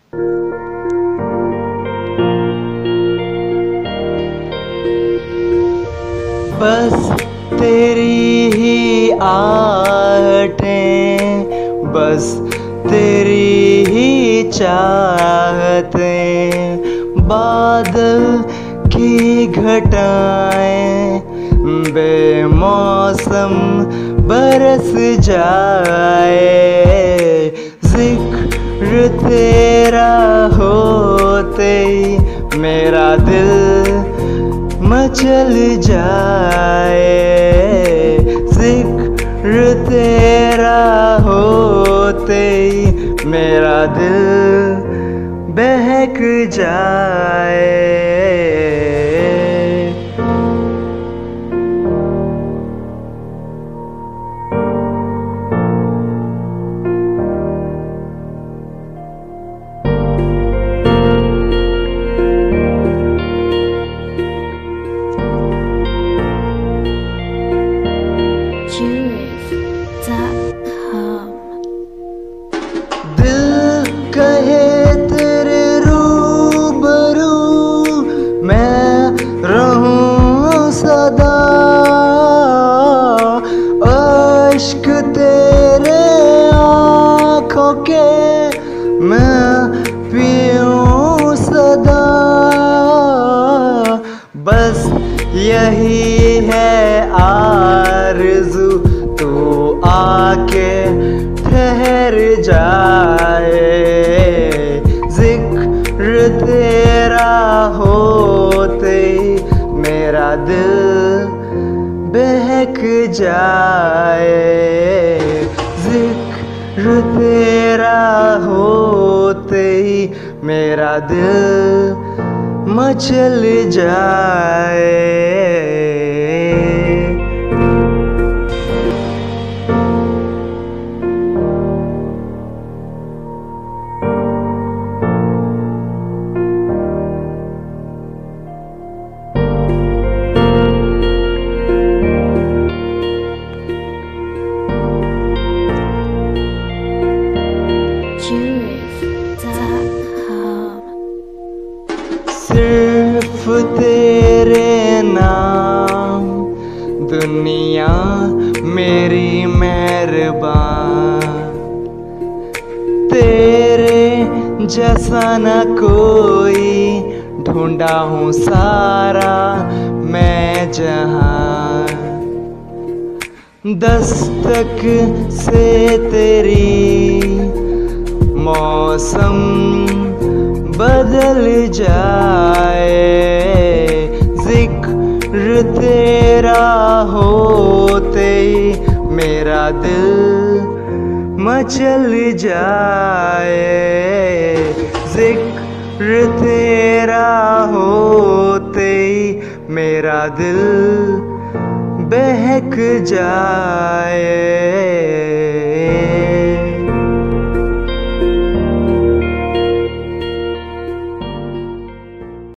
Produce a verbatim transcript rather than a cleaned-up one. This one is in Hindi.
बस तेरी ही आहटें, बस तेरी ही चाहतें, बादल की घटाएं बेमौसम बरस जाए। जिक्र तेरा होते ही मेरा दिल मचल जाए। जिक्र तेरा होते ही मेरा दिल बहक जाए। दिल कहे तेरे रूबरू मैं रहूं सदा, अश्क तेरे आँखों के मैं पीऊं सदा। बस यही है आरज़ू, तू आके ठहर जाए। जिक्र तेरा होते ही मेरा दिल बहक जाए। जिक्र तेरा होते ही मेरा दिल मचल जाए। सिर्फ तेरे नाम दुनिया मेरी मेहरबान, तेरे जैसा न कोई ढूंढा हूँ सारा मैं जहां। दस्तक से तेरी मौसम बदल जाए। जिक्र तेरा होते ही मेरा दिल मचल जाए। जिक्र तेरा होते ही मेरा दिल बहक जाए।